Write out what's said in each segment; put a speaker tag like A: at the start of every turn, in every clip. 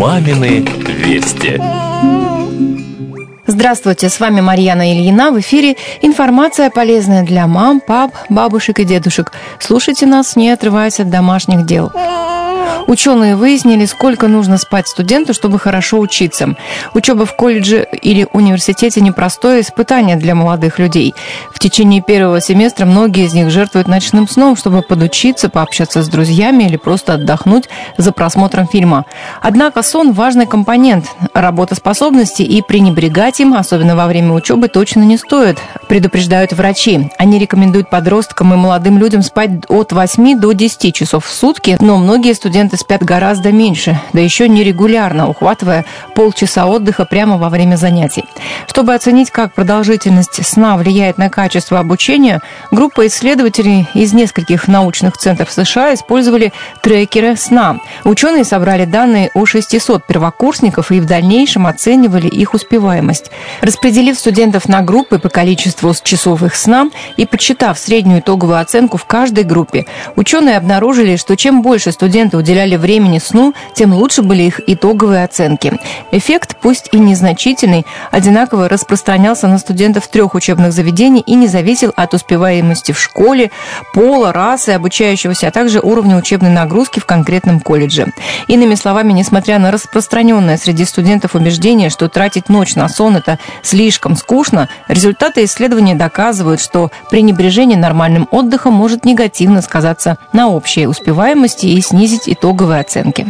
A: Мамины вести.
B: Здравствуйте, с вами Марьяна Ильина. В эфире информация, полезная для мам, пап, бабушек и дедушек. Слушайте нас, не отрываясь от домашних дел. Ученые выяснили, сколько нужно спать студенту, чтобы хорошо учиться. Учеба в колледже или университете – непростое испытание для молодых людей. В течение первого семестра многие из них жертвуют ночным сном, чтобы подучиться, пообщаться с друзьями или просто отдохнуть за просмотром фильма. Однако сон – важный компонент работоспособности, и пренебрегать им, особенно во время учебы, точно не стоит, предупреждают врачи. Они рекомендуют подросткам и молодым людям спать от 8 до 10 часов в сутки, но многие студенты спят гораздо меньше, да еще нерегулярно, ухватывая полчаса отдыха прямо во время занятий. Чтобы оценить, как продолжительность сна влияет на качество обучения, группа исследователей из нескольких научных центров США использовали трекеры сна. Ученые собрали данные о 600 первокурсников и в дальнейшем оценивали их успеваемость. Распределив студентов на группы по количеству часов их сна и подсчитав среднюю итоговую оценку в каждой группе, ученые обнаружили, что чем больше студенты уделяли времени сну, тем лучше были их итоговые оценки. Эффект, пусть и незначительный, одинаково распространялся на студентов 3 учебных заведений и не зависел от успеваемости в школе, пола, расы обучающегося, а также уровня учебной нагрузки в конкретном колледже. Иными словами, несмотря на распространенное среди студентов убеждение, что тратить ночь на сон – это слишком скучно, результаты исследования доказывают, что пренебрежение нормальным отдыхом может негативно сказаться на общей успеваемости и снизить итоговые оценки.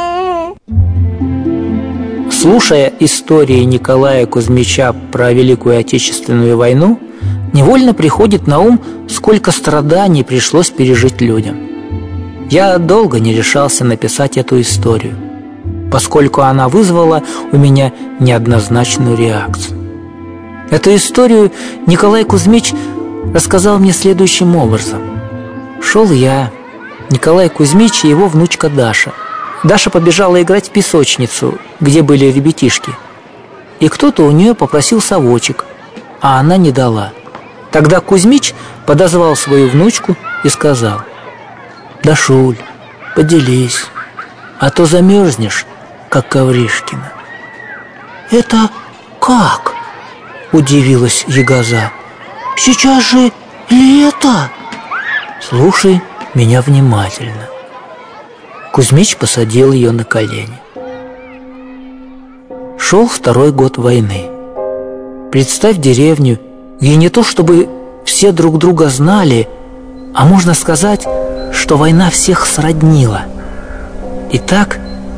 C: Слушая истории Николая Кузьмича про Великую Отечественную войну, невольно приходит на ум, сколько страданий пришлось пережить людям. Я долго не решался написать эту историю, поскольку она вызвала у меня неоднозначную реакцию. Эту историю Николай Кузьмич рассказал мне следующим образом. Шел я, Николай Кузьмич и его внучка Даша. Даша побежала играть в песочницу, где были ребятишки. И кто-то у нее попросил совочек, а она не дала. Тогда Кузьмич подозвал свою внучку и сказал: «Дашуль, поделись, а то замерзнешь, как Ковришкина». «Это как?» – удивилась ягоза. «Сейчас же лето!» «Слушай меня внимательно». Кузьмич посадил ее на колени. Шел 2-й год войны. Представь деревню, где не то чтобы все друг друга знали, а можно сказать, что война всех сроднила. Итак,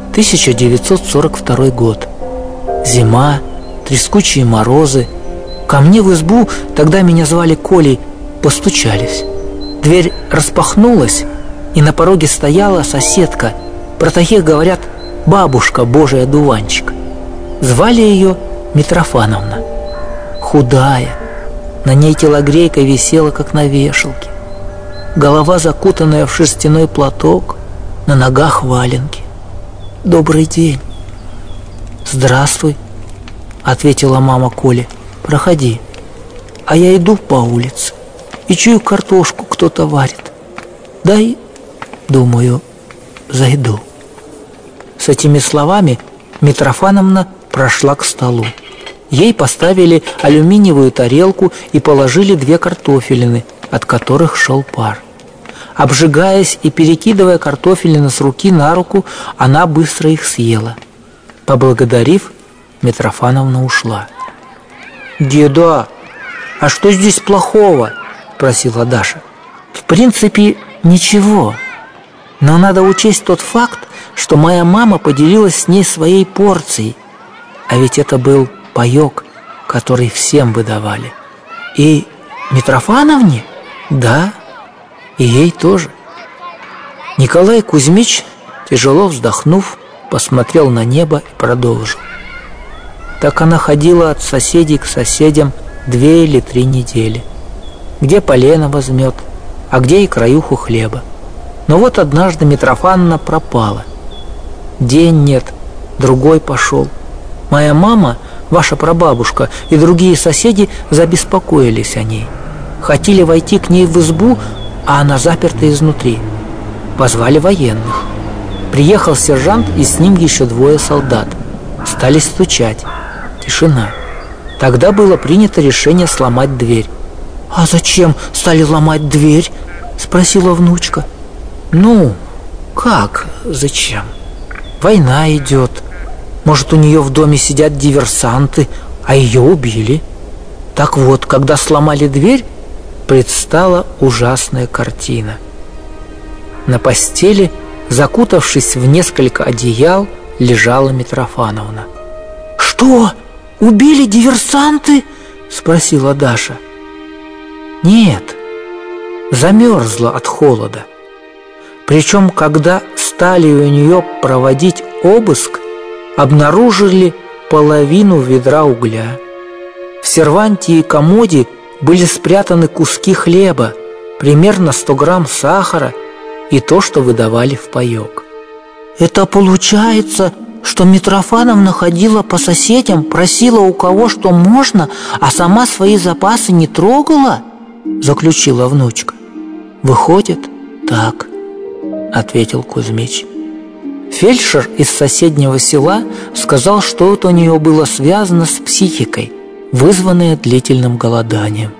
C: 1942 год. Зима, трескучие морозы. Ко мне в избу, тогда меня звали Колей, постучались. Дверь распахнулась, и на пороге стояла соседка, про таких говорят бабушка Божий одуванчик. Звали ее Митрофановна. Худая, на ней телогрейка висела, как на вешалке. Голова закутанная в шерстяной платок, на ногах валенки. «Добрый день». «Здравствуй», — ответила мама Коле. «Проходи». А я иду по улице и чую, картошку кто-то варит. Дай, думаю, зайду. С этими словами Митрофановна прошла к столу. Ей поставили алюминиевую тарелку и положили 2 картофелины, от которых шел пар. Обжигаясь и перекидывая картофелины с руки на руку, она быстро их съела. Поблагодарив, Митрофановна ушла. «Деда, а что здесь плохого?» – просила Даша. «В принципе, ничего. Но надо учесть тот факт, что моя мама поделилась с ней своей порцией. А ведь это был паёк, который всем выдавали. И Митрофановне? Да, и ей тоже». Николай Кузьмич, тяжело вздохнув, посмотрел на небо и продолжил. Так она ходила от соседей к соседям 2 или 3 недели. Где полено возьмет, а где и краюху хлеба. Но вот однажды Митрофановна пропала. День нет, другой пошел. Моя мама, ваша прабабушка и другие соседи забеспокоились о ней. Хотели войти к ней в избу, а она заперта изнутри. Позвали военных. Приехал сержант и с ним еще 2 солдат. Стали стучать. Тишина. Тогда было принято решение сломать дверь. «А зачем стали ломать дверь?» – спросила внучка. «Ну, как зачем? Война идет. Может, у нее в доме сидят диверсанты, а ее убили. Так вот, когда сломали дверь, предстала ужасная картина. На постели, закутавшись в несколько одеял, лежала Митрофановна. «Что, убили диверсанты?» – спросила Даша. «Нет, замерзла от холода. Причем, когда стали у нее проводить обыск, обнаружили половину ведра угля. В серванте и комоде были спрятаны куски хлеба, примерно 100 грамм сахара и то, что выдавали в паёк». «Это получается, что Митрофановна ходила по соседям, просила у кого что можно, а сама свои запасы не трогала?» – заключила внучка. «Выходит, так», – ответил Кузьмич. Фельдшер из соседнего села сказал, что это у нее было связано с психикой, вызванное длительным голоданием.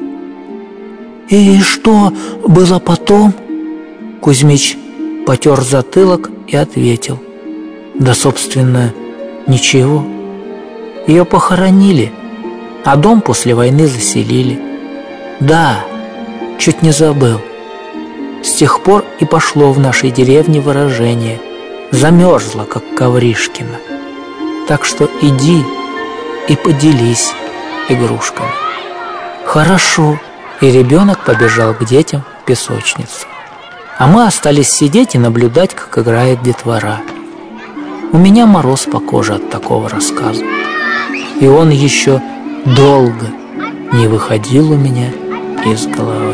C: «И что было потом?» Кузьмич потер затылок и ответил: «Да, собственно, ничего. Ее похоронили, а дом после войны заселили. Да, чуть не забыл. С тех пор и пошло в нашей деревне выражение: замерзла, как Ковришкина. Так что иди и поделись игрушками». «Хорошо». И ребенок побежал к детям в песочницу. А мы остались сидеть и наблюдать, как играет детвора. У меня мороз по коже от такого рассказа. И он еще долго не выходил у меня из головы.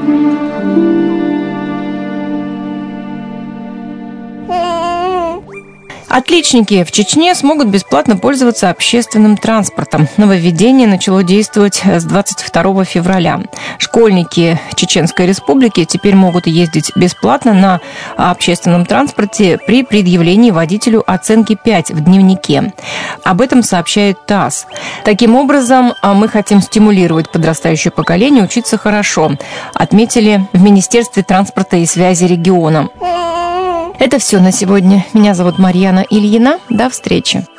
B: Отличники в Чечне смогут бесплатно пользоваться общественным транспортом. Нововведение начало действовать с 22 февраля. Школьники Чеченской Республики теперь могут ездить бесплатно на общественном транспорте при предъявлении водителю оценки 5 в дневнике. Об этом сообщает ТАСС. Таким образом, мы хотим стимулировать подрастающее поколение учиться хорошо, отметили в Министерстве транспорта и связи региона. Это все на сегодня. Меня зовут Марьяна Ильина. До встречи.